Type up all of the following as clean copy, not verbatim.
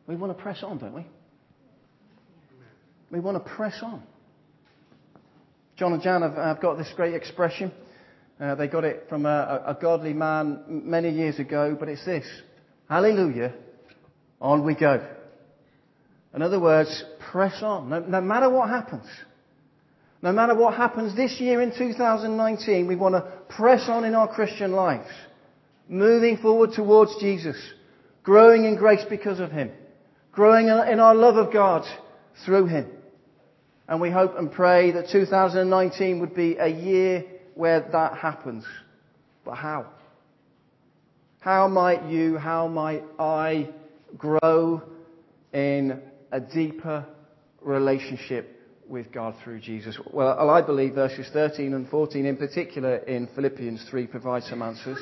We want to press on, don't we? We want to press on. John and Jan have got this great expression. They got it from a godly man many years ago, but it's this: hallelujah, on we go. In other words, press on. No matter what happens. No matter what happens this year in 2019, we want to press on in our Christian lives. Moving forward towards Jesus. Growing in grace because of Him. Growing in our love of God through Him. And we hope and pray that 2019 would be a year where that happens. But how? How might you, how might I grow in a deeper relationship with God through Jesus? Well, I believe verses 13 and 14 in particular in Philippians 3 provide some answers.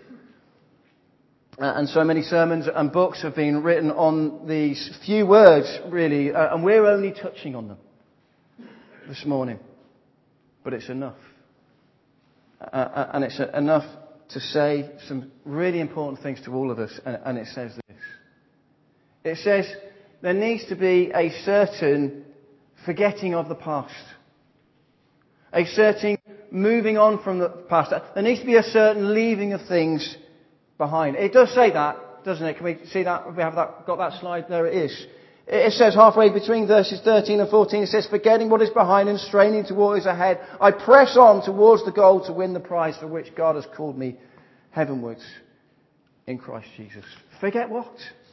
And so many sermons and books have been written on these few words, really, and we're only touching on them this morning. But it's enough. And it's enough to say some really important things to all of us. And it says this. It says there needs to be a certain forgetting of the past. A certain moving on from the past. There needs to be a certain leaving of things behind. It does say that, doesn't it? Can we see that? We have that, got that slide? There it is. It says halfway between verses 13 and 14, it says, forgetting what is behind and straining to what is ahead, I press on towards the goal to win the prize for which God has called me heavenwards in Christ Jesus. Forget what?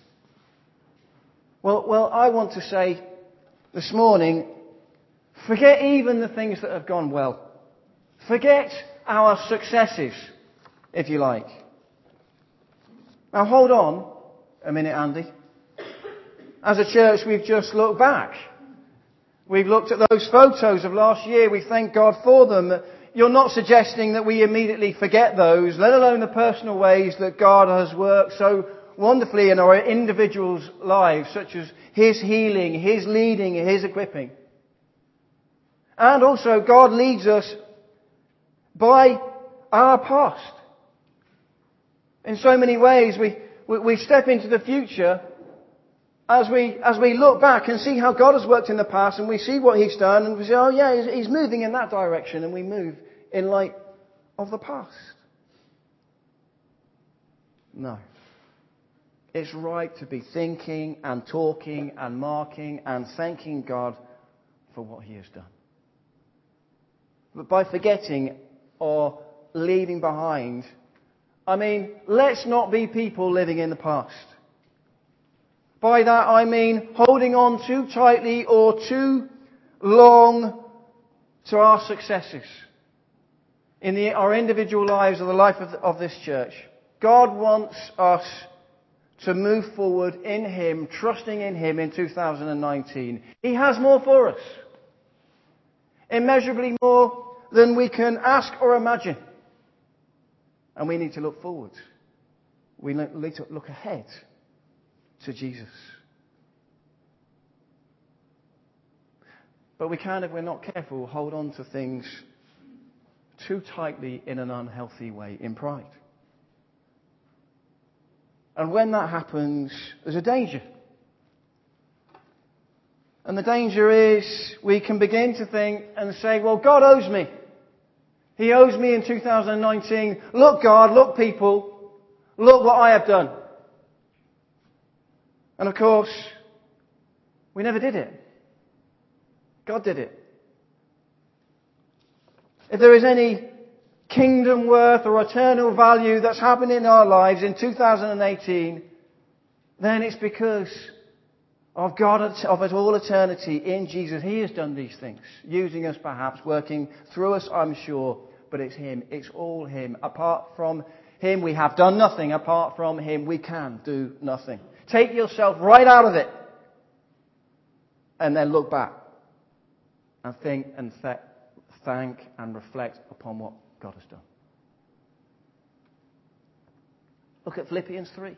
Well, I want to say this morning, forget even the things that have gone well. Forget our successes, if you like. Now hold on a minute, Andy. As a church, we've just looked back. We've looked at those photos of last year. We thank God for them. You're not suggesting that we immediately forget those, let alone the personal ways that God has worked so wonderfully in our individuals' lives, such as His healing, His leading, His equipping. And also, God leads us by our past. In so many ways, we step into the future as we look back and see how God has worked in the past, and we see what He's done, and we say, oh yeah, He's moving in that direction, and we move in light of the past. No. It's right to be thinking and talking and marking and thanking God for what He has done. But by forgetting or leaving behind, I mean, let's not be people living in the past. By that I mean holding on too tightly or too long to our successes in our individual lives or the life of this church. God wants us to move forward in Him, trusting in Him in 2019. He has more for us. Immeasurably more than we can ask or imagine. And we need to look forward. We need to look ahead to Jesus. But we can, if we're not careful, hold on to things too tightly in an unhealthy way, in pride. And when that happens, there's a danger. And the danger is we can begin to think and say, well, God owes me. He owes me in 2019. Look, God, look, people, look what I have done. And of course, we never did it. God did it. If there is any kingdom worth or eternal value that's happened in our lives in 2018, then it's because of God of all eternity in Jesus. He has done these things, using us perhaps, working through us, I'm sure, but it's Him. It's all Him. Apart from Him, we have done nothing. Apart from Him, we can do nothing. Take yourself right out of it and then look back and think and thank and reflect upon what God has done. Look at Philippians 3.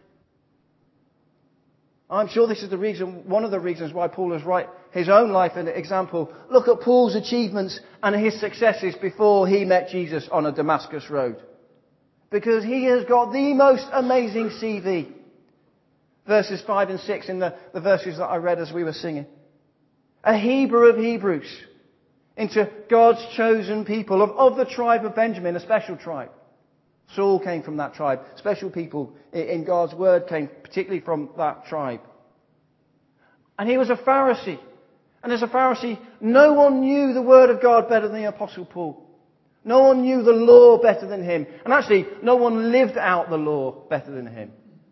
I'm sure this is one of the reasons why Paul has write his own life an example. Look at Paul's achievements and his successes before he met Jesus on a Damascus road. Because he has got the most amazing CV. Verses 5 and 6 in the verses that I read as we were singing. A Hebrew of Hebrews into God's chosen people of the tribe of Benjamin, a special tribe. Saul came from that tribe. Special people in God's word came particularly from that tribe. And he was a Pharisee. And as a Pharisee, no one knew the word of God better than the Apostle Paul. No one knew the law better than him. And actually, no one lived out the law better than him.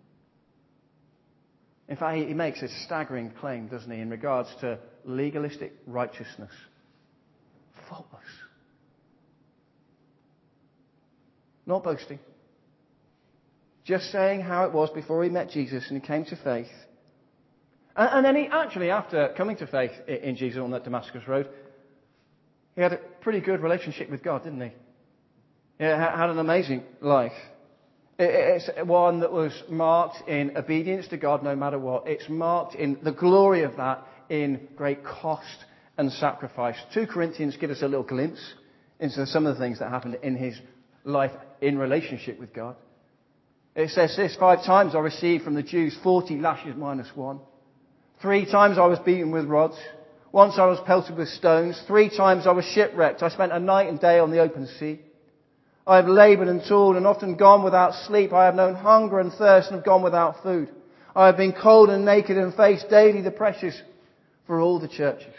In fact, he makes a staggering claim, doesn't he, in regards to legalistic righteousness. Faultless. Not boasting. Just saying how it was before he met Jesus and he came to faith. And then he actually, after coming to faith in Jesus on that Damascus road, he had a pretty good relationship with God, didn't he? He had an amazing life. It's one that was marked in obedience to God no matter what. It's marked in the glory of that in great cost and sacrifice. 2 Corinthians give us a little glimpse into some of the things that happened in his life in relationship with God. It says this: 5 times I received from the Jews 40 lashes minus 1. 3 times I was beaten with rods. Once I was pelted with stones. 3 times I was shipwrecked. I spent a night and day on the open sea. I have laboured and toiled and often gone without sleep. I have known hunger and thirst and have gone without food. I have been cold and naked and faced daily the pressures for all the churches.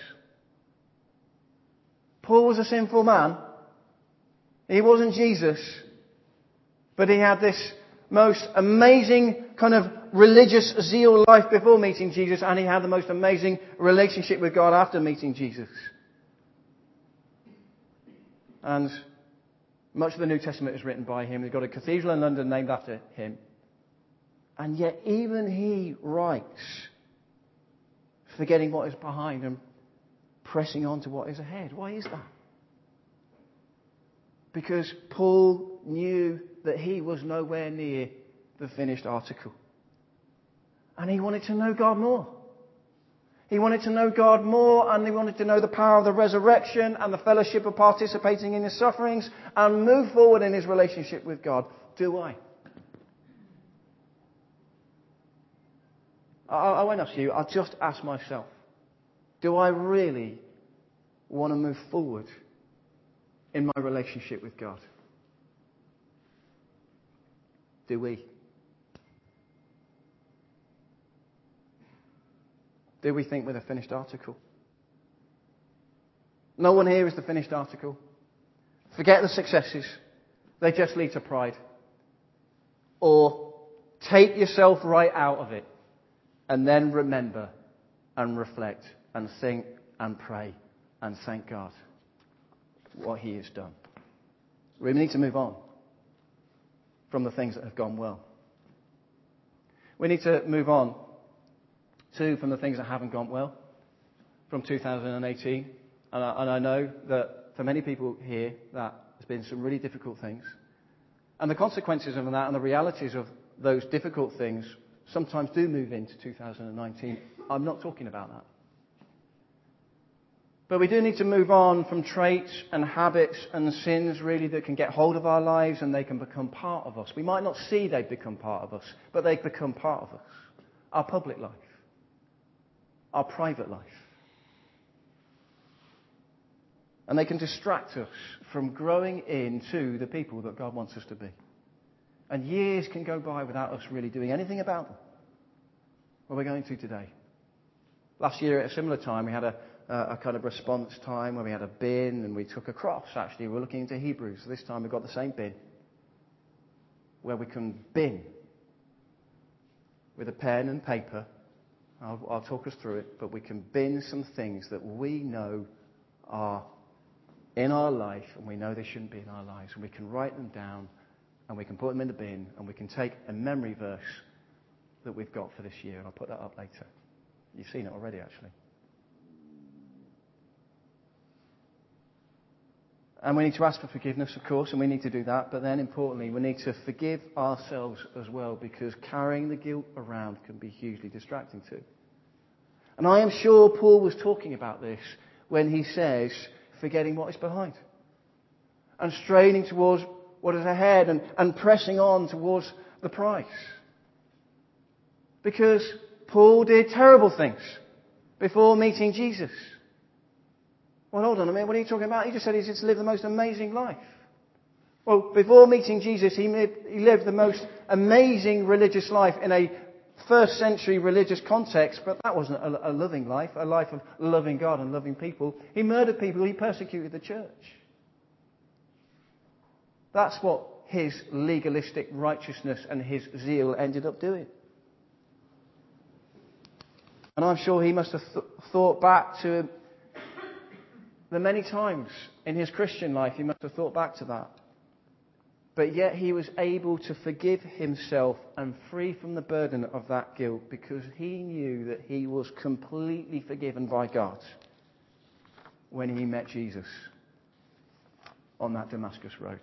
Paul was a sinful man. He wasn't Jesus. But he had this most amazing kind of religious zeal life before meeting Jesus, and he had the most amazing relationship with God after meeting Jesus. And much of the New Testament is written by him. We've got a cathedral in London named after him. And yet even he writes, forgetting what is behind and pressing on to what is ahead. Why is that? Because Paul knew that he was nowhere near the finished article. And he wanted to know God more. He wanted to know God more, and he wanted to know the power of the resurrection and the fellowship of participating in his sufferings and move forward in his relationship with God. Do I? I won't ask you, I'll just ask myself. Do I really want to move forward in my relationship with God? Do we? Do we think we're the finished article? No one here is the finished article. Forget the successes. They just lead to pride. Or take yourself right out of it and then remember and reflect and think and pray and thank God what He has done. We need to move on from the things that have gone well. We need to move on from the things that haven't gone well from 2018. And I know that for many people here, that has been some really difficult things. And the consequences of that and the realities of those difficult things sometimes do move into 2019. I'm not talking about that. But we do need to move on from traits and habits and sins really that can get hold of our lives, and they can become part of us. We might not see they've become part of us, but they've become part of us. Our public life. Our private life. And they can distract us from growing into the people that God wants us to be. And years can go by without us really doing anything about them. Well, we're going to today. Last year at a similar time, we had a kind of response time where we had a bin and we took a cross. Actually, we're looking into Hebrews. This time we've got the same bin where we can bin with a pen and paper. I'll talk us through it, but we can bin some things that we know are in our life and we know they shouldn't be in our lives, and we can write them down and we can put them in the bin, and we can take a memory verse that we've got for this year, and I'll put that up later. You've seen it already, actually. And we need to ask for forgiveness, of course, and we need to do that. But then, importantly, we need to forgive ourselves as well, because carrying the guilt around can be hugely distracting too. And I am sure Paul was talking about this when he says, forgetting what is behind. And straining towards what is ahead, and pressing on towards the prize. Because Paul did terrible things before meeting Jesus. Well, hold on a minute. What are you talking about? He just said he's just lived the most amazing life. Well, before meeting Jesus, he lived the most amazing religious life in a first century religious context, but that wasn't a loving life, a life of loving God and loving people. He murdered people. He persecuted the church. That's what his legalistic righteousness and his zeal ended up doing. And I'm sure he must have thought back to the many times in his Christian life, he must have thought back to that. But yet he was able to forgive himself and free from the burden of that guilt because he knew that he was completely forgiven by God when he met Jesus on that Damascus road.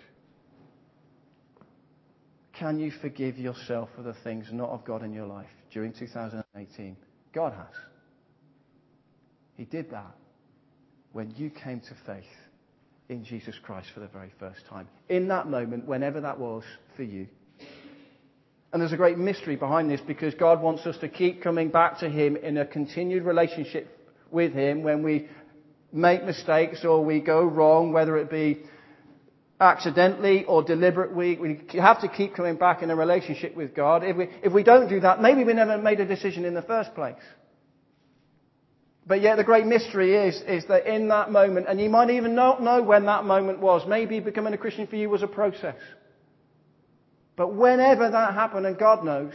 Can you forgive yourself for the things not of God in your life during 2018? God has. He did that when you came to faith in Jesus Christ for the very first time. In that moment, whenever that was for you. And there's a great mystery behind this because God wants us to keep coming back to Him in a continued relationship with Him when we make mistakes or we go wrong, whether it be accidentally or deliberately. We have to keep coming back in a relationship with God. If we don't do that, maybe we never made a decision in the first place. But yet the great mystery is that in that moment, and you might even not know when that moment was, maybe becoming a Christian for you was a process. But whenever that happened, and God knows,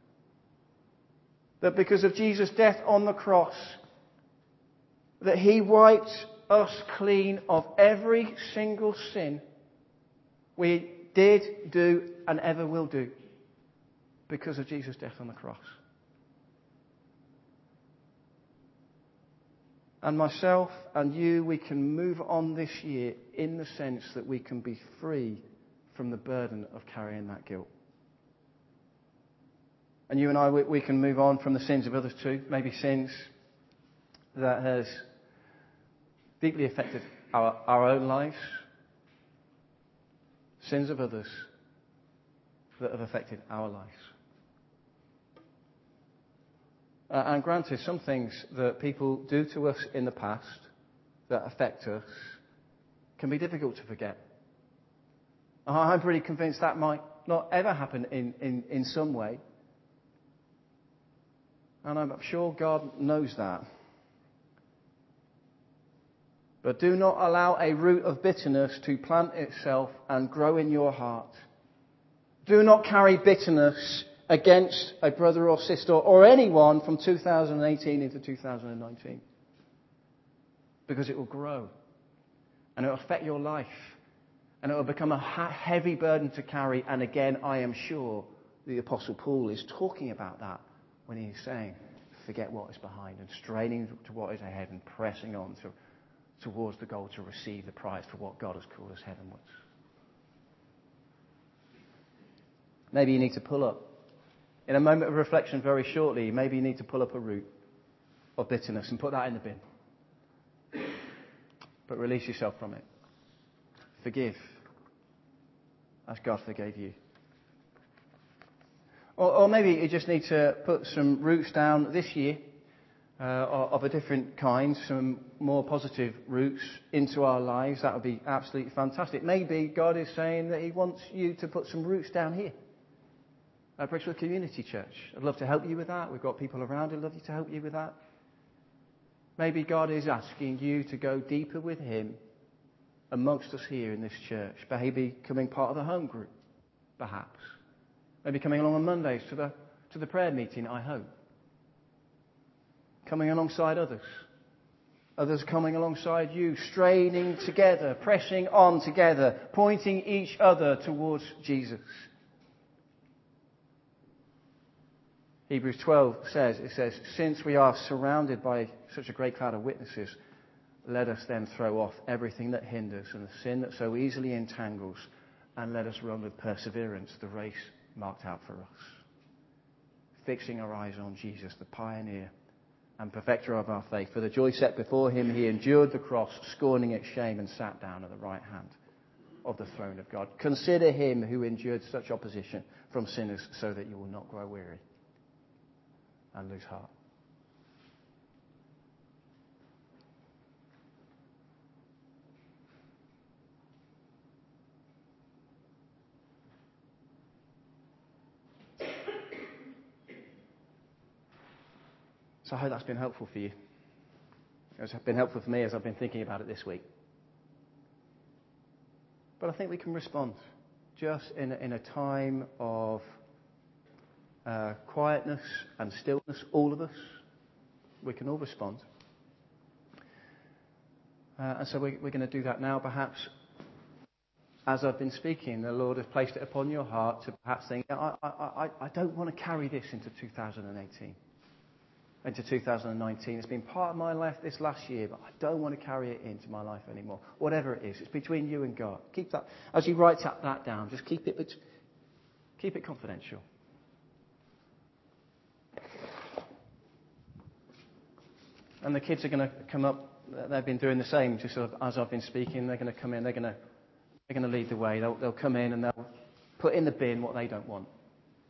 that because of Jesus' death on the cross, that He wiped us clean of every single sin we did, do, and ever will do because of Jesus' death on the cross. And myself and you, we can move on this year in the sense that we can be free from the burden of carrying that guilt. And you and I, we can move on from the sins of others too. Maybe sins that has deeply affected our own lives. Sins of others that have affected our lives. And granted, some things that people do to us in the past that affect us can be difficult to forget. I'm pretty convinced that might not ever happen in some way. And I'm sure God knows that. But do not allow a root of bitterness to plant itself and grow in your heart. Do not carry bitterness against a brother or sister or anyone from 2018 into 2019. Because it will grow. And it will affect your life. And it will become a heavy burden to carry. And again, I am sure the Apostle Paul is talking about that when he's saying, forget what is behind and straining to what is ahead and pressing on towards the goal to receive the prize for what God has called us heavenwards. Maybe you need to pull up. In a moment of reflection very shortly, maybe you need to pull up a root of bitterness and put that in the bin. But release yourself from it. Forgive as God forgave you. Or maybe you just need to put some roots down this year of a different kind, some more positive roots into our lives. That would be absolutely fantastic. Maybe God is saying that He wants you to put some roots down here. At Brixworth Community Church. I'd love to help you with that. We've got people around who'd love you to help you with that. Maybe God is asking you to go deeper with Him amongst us here in this church. Maybe becoming part of the home group, perhaps. Maybe coming along on Mondays to the prayer meeting, I hope. Coming alongside others. Others coming alongside you, straining together, pressing on together, pointing each other towards Jesus. Hebrews 12 says, since we are surrounded by such a great cloud of witnesses, let us then throw off everything that hinders and the sin that so easily entangles, and let us run with perseverance the race marked out for us. Fixing our eyes on Jesus, the pioneer and perfecter of our faith. For the joy set before Him, He endured the cross, scorning its shame, and sat down at the right hand of the throne of God. Consider Him who endured such opposition from sinners so that you will not grow weary and lose heart. So I hope that's been helpful for you. It's been helpful for me as I've been thinking about it this week. But I think we can respond just in a time of quietness and stillness, all of us. We can all respond. And so we're going to do that now. Perhaps as I've been speaking, the Lord has placed it upon your heart to perhaps think, I don't want to carry this into 2018. Into 2019. It's been part of my life this last year, but I don't want to carry it into my life anymore. Whatever it is, it's between you and God. Keep that, as you write that down, just keep it confidential. And the kids are going to come up. They've been doing the same, just sort of as I've been speaking. They're going to come in. They're going to lead the way. They'll come in and they'll put in the bin what they don't want.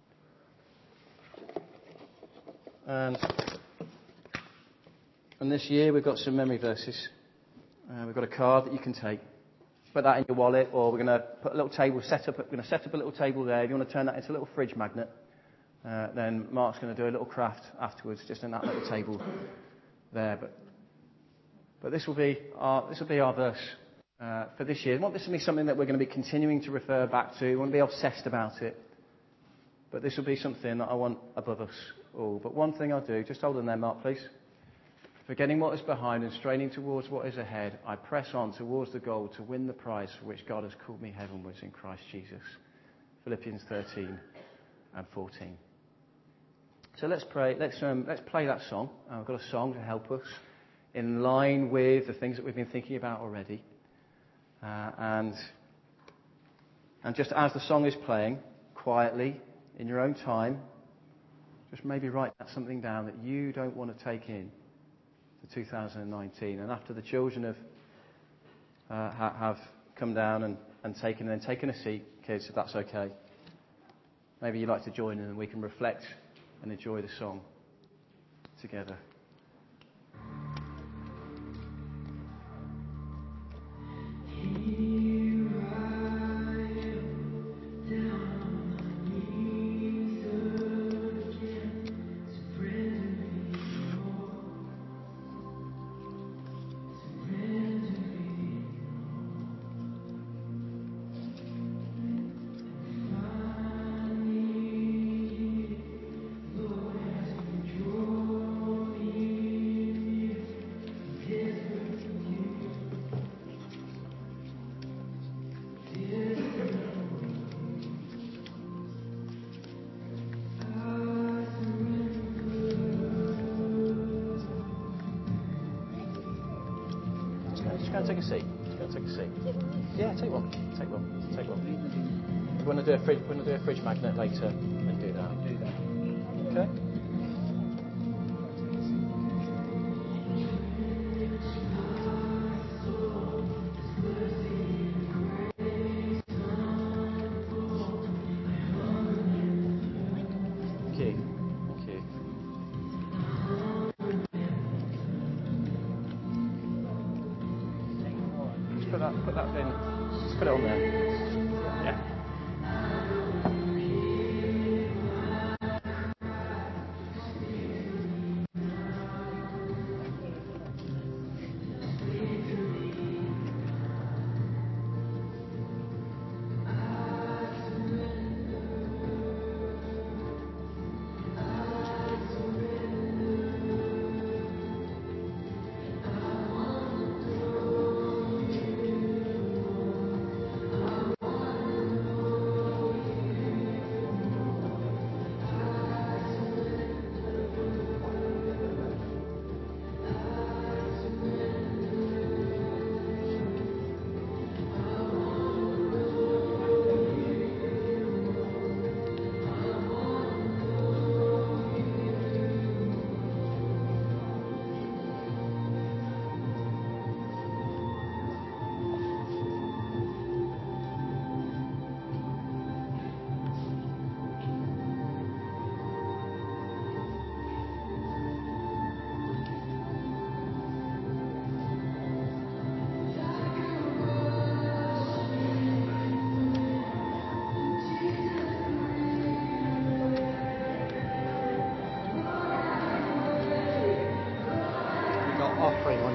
And this year we've got some memory verses. We've got a card that you can take. Put that in your wallet, or we're going to put a little table, we're going to set up a little table there. If you want to turn that into a little fridge magnet, then Mark's going to do a little craft afterwards, just in that little table there. But this will be our verse for this year. I want this to be something that we're going to be continuing to refer back to. We want to be obsessed about it. But this will be something that I want above us all. But one thing I'll do, just hold on there, Mark, please. Forgetting what is behind and straining towards what is ahead, I press on towards the goal to win the prize for which God has called me heavenwards in Christ Jesus. Philippians 13 and 14. So let's pray. Let's play that song. We've got a song to help us in line with the things that we've been thinking about already. And just as the song is playing, quietly, in your own time, just maybe write something down that you don't want to take in to 2019. And after the children have come down and taken a seat, kids, if that's okay, maybe you'd like to join in and we can reflect and enjoy the song together. Take a seat. Just go and take a seat. Yeah, take one. Take one. We want to do a fridge magnet later and do that. Okay. Put that in. Just put it on there. Yeah.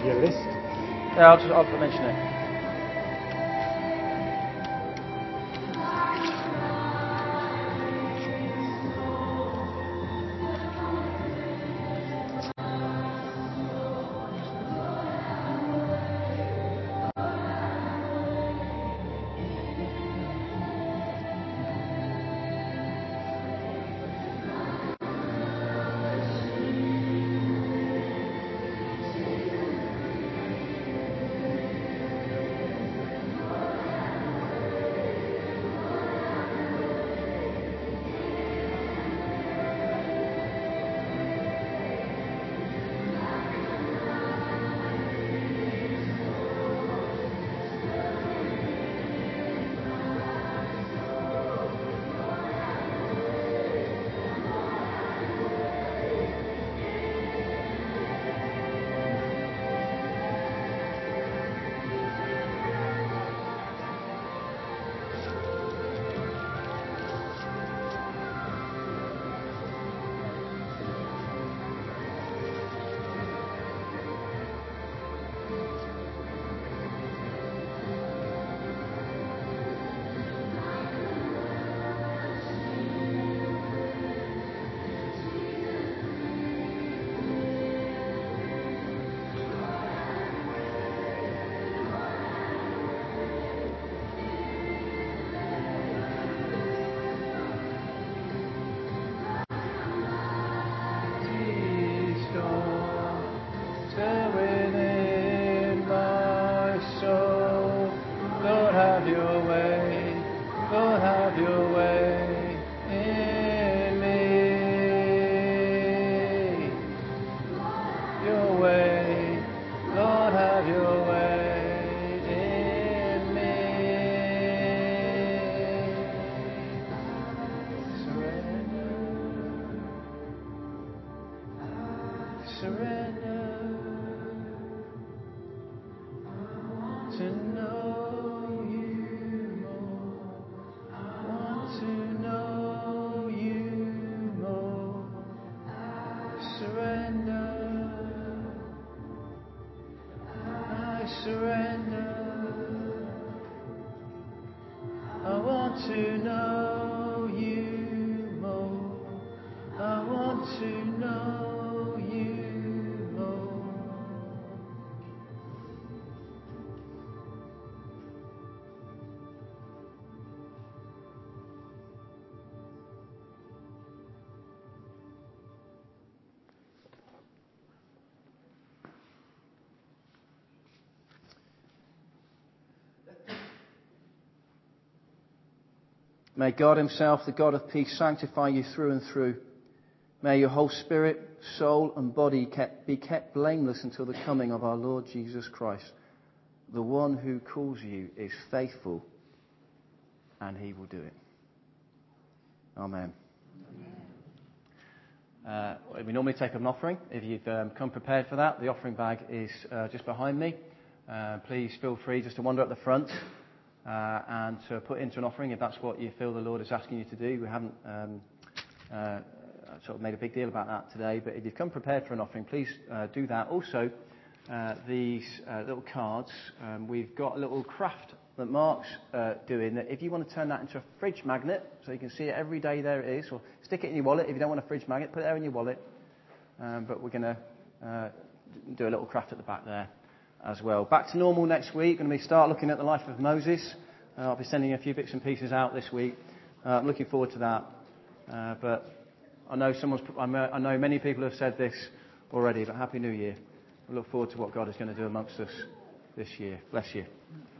your list? Yeah, I'll mention it. May God himself, the God of peace, sanctify you through and through. May your whole spirit, soul and body be kept blameless until the coming of our Lord Jesus Christ. The one who calls you is faithful, and he will do it. Amen. We normally take an offering. If you've come prepared for that, the offering bag is just behind me. Please feel free just to wander up the front and to put into an offering if that's what you feel the Lord is asking you to do. We haven't sort of made a big deal about that today, but if you've come prepared for an offering, please do that. Also, these little cards, we've got a little craft that Mark's doing, that if you want to turn that into a fridge magnet, so you can see it every day, there it is, or stick it in your wallet. If you don't want a fridge magnet, put it there in your wallet. But we're going to do a little craft at the back there as well. Back to normal next week. Going to start looking at the life of Moses. I'll be sending a few bits and pieces out this week. I'm looking forward to that. But I know many people have said this already, but Happy New Year. We look forward to what God is going to do amongst us this year. Bless you.